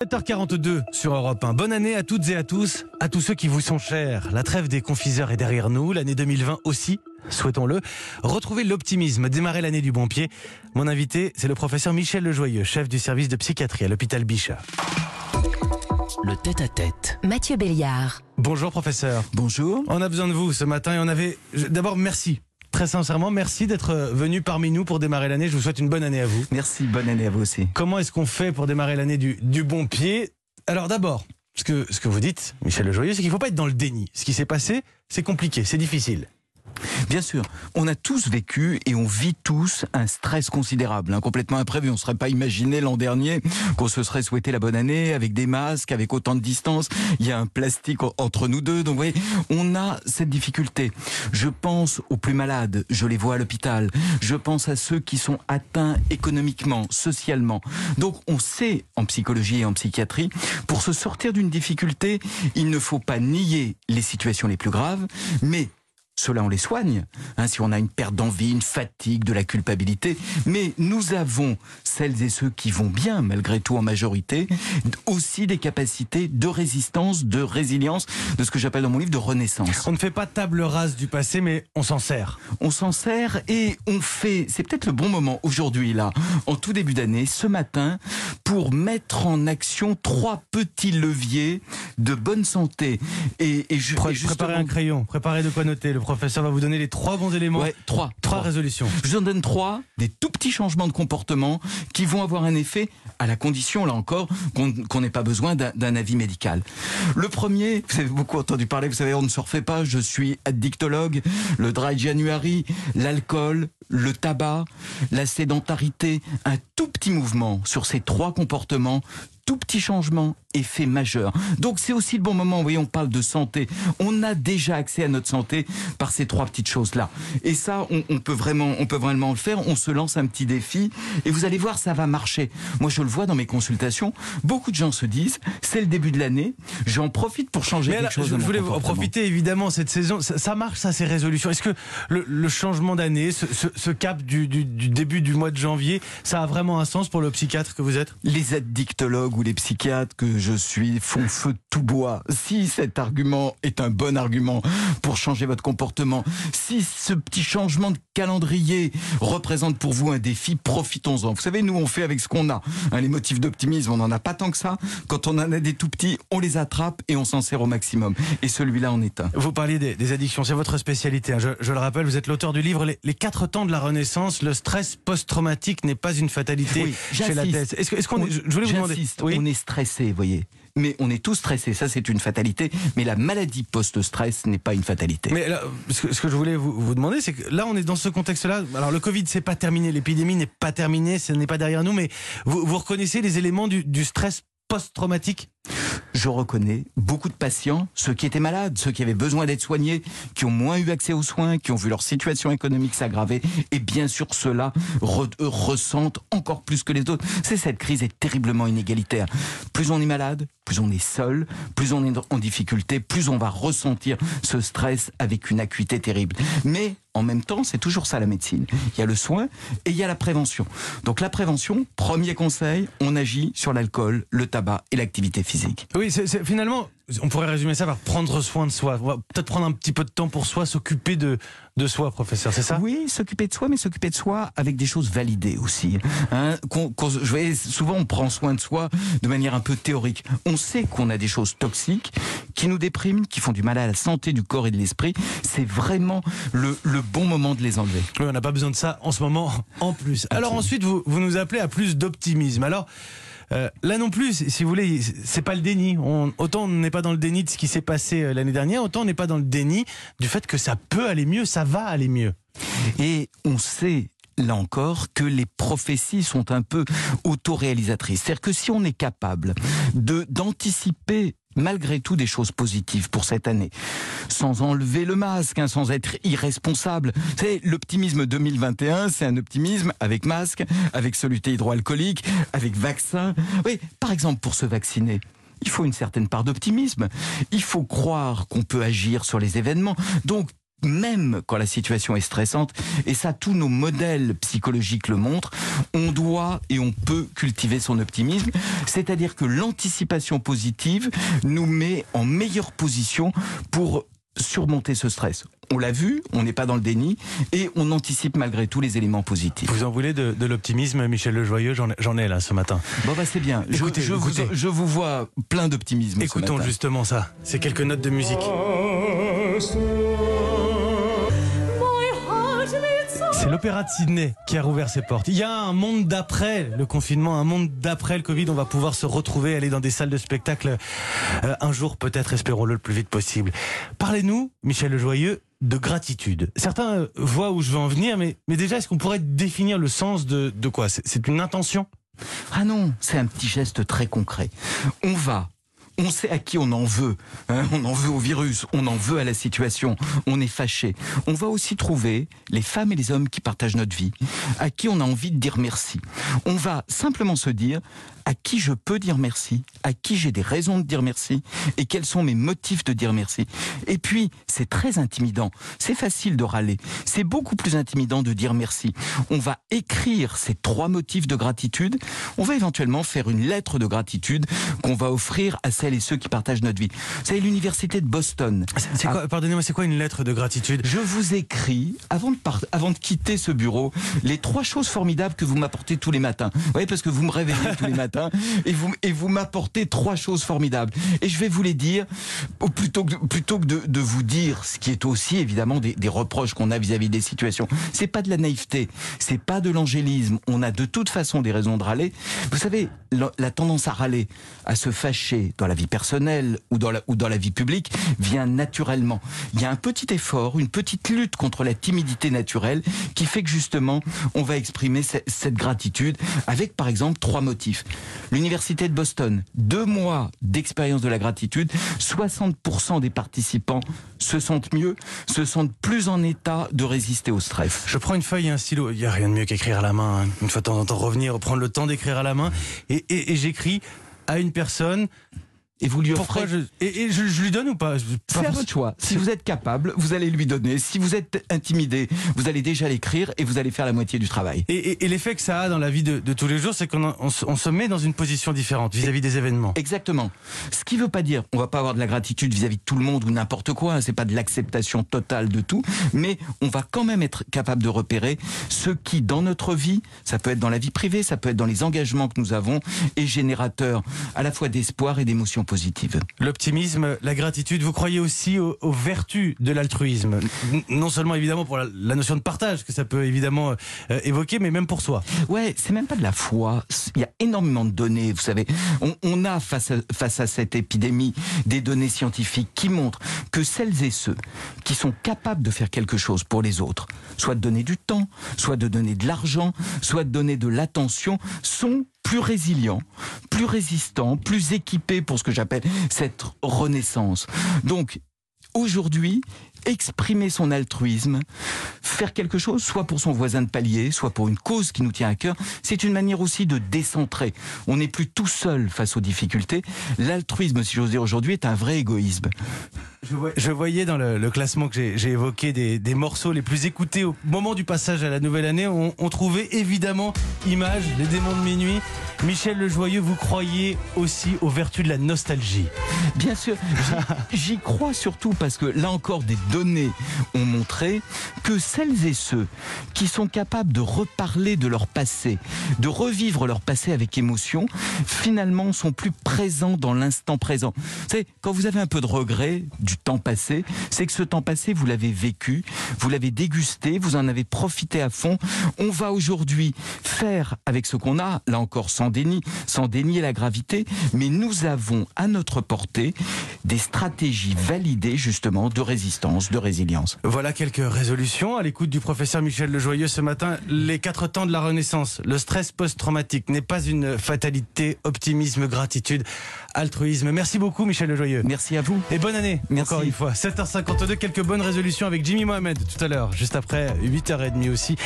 7h42 sur Europe 1. Bonne année à toutes et à tous ceux qui vous sont chers. La trêve des confiseurs est derrière nous, l'année 2020 aussi, souhaitons-le. Retrouvez l'optimisme, démarrer l'année du bon pied. Mon invité, c'est le professeur Michel Lejoyeux, chef du service de psychiatrie à l'hôpital Bichat. Le tête-à-tête. Mathieu Béliard. Bonjour professeur. Bonjour. On a besoin de vous ce matin et on avait... D'abord, merci. Très sincèrement, merci d'être venu parmi nous pour démarrer l'année. Je vous souhaite une bonne année à vous. Merci, bonne année à vous aussi. Comment est-ce qu'on fait pour démarrer l'année du bon pied? Alors d'abord, ce que vous dites, Michel Lejoyeux, c'est qu'il ne faut pas être dans le déni. Ce qui s'est passé, c'est compliqué, c'est difficile. Bien sûr, on a tous vécu et on vit tous un stress considérable, complètement imprévu. On ne serait pas imaginé l'an dernier qu'on se serait souhaité la bonne année avec des masques, avec autant de distance. Il y a un plastique entre nous deux. Donc vous voyez, on a cette difficulté. Je pense aux plus malades, je les vois à l'hôpital. Je pense à ceux qui sont atteints économiquement, socialement. Donc on sait en psychologie et en psychiatrie, pour se sortir d'une difficulté, il ne faut pas nier les situations les plus graves, mais ceux-là, on les soigne, si on a une perte d'envie, une fatigue, de la culpabilité. Mais nous avons, celles et ceux qui vont bien, malgré tout en majorité, aussi des capacités de résistance, de résilience, de ce que j'appelle dans mon livre de renaissance. On ne fait pas table rase du passé, mais on s'en sert. On s'en sert et on fait, c'est peut-être le bon moment aujourd'hui, là, en tout début d'année, ce matin, pour mettre en action 3 petits leviers de bonne santé. Préparez un crayon, préparez de quoi noter. Le professeur va vous donner les 3 bons éléments. Ouais, 3 résolutions. Je vous en donne 3, des tout petits changements de comportement qui vont avoir un effet, à la condition, là encore, qu'on n'ait pas besoin d'un avis médical. Le premier, vous avez beaucoup entendu parler, vous savez, on ne se refait pas, je suis addictologue, le dry January, l'alcool, le tabac, la sédentarité, un tout petit mouvement sur ces 3 comportements, tout petit changement, effet majeur. Donc c'est aussi le bon moment, vous voyez, on parle de santé. On a déjà accès à notre santé par ces 3 petites choses-là. Et ça, on peut vraiment le faire. On se lance un petit défi et vous allez voir, ça va marcher. Moi, je le vois dans mes consultations. Beaucoup de gens se disent, c'est le début de l'année, j'en profite pour changer quelque chose. Je voulais en profiter évidemment cette saison. Ça marche, ça, ces résolutions. Est-ce que le changement d'année, ce cap du début du mois de janvier, ça a vraiment un sens pour le psychiatre que vous êtes? Les addictologues ou les psychiatres que je suis font feu de tout bois. Si cet argument est un bon argument pour changer votre comportement, si ce petit changement de calendrier représente pour vous un défi, profitons-en. Vous savez, nous on fait avec ce qu'on a. Les motifs d'optimisme, on n'en a pas tant que ça. Quand on en a des tout petits, on les attrape et on s'en sert au maximum. Et celui-là en est un. Vous parliez des addictions, c'est votre spécialité. Je le rappelle, vous êtes l'auteur du livre les 4 temps de la Renaissance. Le stress post-traumatique n'est pas une fatalité chez la thèse. Je voulais vous demander. Oui. On est stressé, vous voyez. Mais on est tous stressés, ça c'est une fatalité. Mais la maladie post-stress n'est pas une fatalité. Mais là, ce que je voulais vous demander, c'est que là on est dans ce contexte-là. Alors le Covid c'est pas terminé, l'épidémie n'est pas terminée, ce n'est pas derrière nous, mais vous reconnaissez les éléments du stress post-traumatique? Je reconnais beaucoup de patients, ceux qui étaient malades, ceux qui avaient besoin d'être soignés, qui ont moins eu accès aux soins, qui ont vu leur situation économique s'aggraver, et bien sûr ceux-là ressentent encore plus que les autres. Cette crise est terriblement inégalitaire. Plus on est malade, plus on est seul, plus on est en difficulté, plus on va ressentir ce stress avec une acuité terrible. Mais en même temps, c'est toujours ça la médecine. Il y a le soin et il y a la prévention. Donc la prévention, premier conseil, on agit sur l'alcool, le tabac et l'activité physique. Oui, finalement, on pourrait résumer ça par prendre soin de soi. On va peut-être prendre un petit peu de temps pour soi, s'occuper de soi, professeur, c'est ça? Oui, s'occuper de soi, mais s'occuper de soi avec des choses validées aussi. Je voyais, souvent on prend soin de soi de manière un peu théorique. On sait qu'on a des choses toxiques qui nous dépriment, qui font du mal à la santé du corps et de l'esprit. C'est vraiment le bon moment de les enlever. Oui, on n'a pas besoin de ça en ce moment en plus. Alors ensuite, vous nous appelez à plus d'optimisme. Alors, là non plus, si vous voulez, c'est pas le déni. Autant on n'est pas dans le déni de ce qui s'est passé l'année dernière, autant on n'est pas dans le déni du fait que ça peut aller mieux, ça va aller mieux. Et on sait, là encore, que les prophéties sont un peu autoréalisatrices. C'est-à-dire que si on est capable d'anticiper malgré tout des choses positives pour cette année, sans enlever le masque, sans être irresponsable. Vous savez, l'optimisme 2021, c'est un optimisme avec masque, avec soluté hydroalcoolique, avec vaccin. Oui, par exemple, pour se vacciner, il faut une certaine part d'optimisme. Il faut croire qu'on peut agir sur les événements. Donc, même quand la situation est stressante, et ça tous nos modèles psychologiques le montrent, on doit et on peut cultiver son optimisme, c'est-à-dire que l'anticipation positive nous met en meilleure position pour surmonter ce stress. On l'a vu, on n'est pas dans le déni et on anticipe malgré tout les éléments positifs. Vous en voulez de l'optimisme, Michel Lejoyeux? J'en ai là ce matin. Bon c'est bien, Écoutez. Je vous vois plein d'optimisme ce Écoutons matin. justement ça, c'est quelques notes de musique. C'est l'Opéra de Sydney qui a rouvert ses portes. Il y a un monde d'après le confinement, un monde d'après le Covid. On va pouvoir se retrouver, aller dans des salles de spectacle un jour peut-être, espérons-le, le plus vite possible. Parlez-nous, Michel Lejoyeux, de gratitude. Certains voient où je veux en venir, mais déjà, est-ce qu'on pourrait définir le sens de quoi? C'est une intention? Ah non, c'est un petit geste très concret. On sait à qui on en veut. On en veut au virus, on en veut à la situation, on est fâché. On va aussi trouver les femmes et les hommes qui partagent notre vie, à qui on a envie de dire merci. On va simplement se dire à qui je peux dire merci, à qui j'ai des raisons de dire merci, et quels sont mes motifs de dire merci. Et puis, c'est très intimidant. C'est facile de râler. C'est beaucoup plus intimidant de dire merci. On va écrire ces 3 motifs de gratitude. On va éventuellement faire une lettre de gratitude qu'on va offrir à celles et ceux qui partagent notre vie. Vous savez, l'université de Boston. Pardonnez-moi, c'est quoi une lettre de gratitude? Je vous écris, avant de quitter ce bureau, les 3 choses formidables que vous m'apportez tous les matins. Vous voyez, parce que vous me réveillez tous les matins et vous m'apportez 3 choses formidables. Et je vais vous les dire, plutôt que de vous dire ce qui est aussi évidemment des reproches qu'on a vis-à-vis des situations. C'est pas de la naïveté, c'est pas de l'angélisme. On a de toute façon des raisons de râler. Vous savez, la tendance à râler, à se fâcher dans la vie personnelle ou dans la vie publique vient naturellement. Il y a un petit effort, une petite lutte contre la timidité naturelle qui fait que justement on va exprimer cette gratitude avec par exemple 3 motifs. L'université de Boston, 2 mois d'expérience de la gratitude, 60% des participants se sentent mieux, se sentent plus en état de résister au stress. Je prends une feuille et un stylo, il n'y a rien de mieux qu'écrire à la main, hein. Une fois de temps en temps revenir, prendre le temps d'écrire à la main, et j'écris à une personne. Et vous lui Pourquoi offrez... je lui donne ou pas? C'est à votre choix. Si vous êtes capable, vous allez lui donner. Si vous êtes intimidé, vous allez déjà l'écrire et vous allez faire la moitié du travail. Et l'effet que ça a dans la vie de tous les jours, c'est qu'on se met dans une position différente vis-à-vis des événements. Exactement. Ce qui ne veut pas dire, on va pas avoir de la gratitude vis-à-vis de tout le monde ou n'importe quoi, hein, c'est pas de l'acceptation totale de tout, mais on va quand même être capable de repérer ce qui, dans notre vie, ça peut être dans la vie privée, ça peut être dans les engagements que nous avons, est générateur à la fois d'espoir et d'émotion positive. L'optimisme, la gratitude, vous croyez aussi aux vertus de l'altruisme? Non seulement évidemment pour la notion de partage que ça peut évidemment évoquer, mais même pour soi. Ouais, c'est même pas de la foi. Il y a énormément de données, vous savez. On a face à cette épidémie des données scientifiques qui montrent que celles et ceux qui sont capables de faire quelque chose pour les autres, soit de donner du temps, soit de donner de l'argent, soit de donner de l'attention, sont plus résilients, plus résistants, plus équipés pour ce que j'appelle cette renaissance. Donc, aujourd'hui, exprimer son altruisme, faire quelque chose, soit pour son voisin de palier, soit pour une cause qui nous tient à cœur, c'est une manière aussi de décentrer. On n'est plus tout seul face aux difficultés. L'altruisme, si j'ose dire aujourd'hui, est un vrai égoïsme. Je voyais dans le classement que j'ai évoqué des morceaux les plus écoutés au moment du passage à la nouvelle année. On trouvait évidemment Images, Les démons de minuit. Michel Lejoyeux, vous croyez aussi aux vertus de la nostalgie? Bien sûr, j'y crois surtout parce que là encore des données ont montré que celles et ceux qui sont capables de reparler de leur passé, de revivre leur passé avec émotion, finalement sont plus présents dans l'instant présent. Vous savez, quand vous avez un peu de regret du temps passé, c'est que ce temps passé, vous l'avez vécu, vous l'avez dégusté, vous en avez profité à fond. On va aujourd'hui faire avec ce qu'on a, là encore sans dénier la gravité, mais nous avons à notre portée des stratégies validées justement de résistance, de résilience. Voilà quelques résolutions à l'écoute du professeur Michel Lejoyeux ce matin. Les 4 temps de la Renaissance. Le stress post-traumatique n'est pas une fatalité. Optimisme, gratitude, altruisme. Merci beaucoup Michel Lejoyeux. Merci à vous. Et bonne année. Merci. Encore une fois. 7h52, quelques bonnes résolutions avec Jimmy Mohamed tout à l'heure, juste après 8h30 aussi.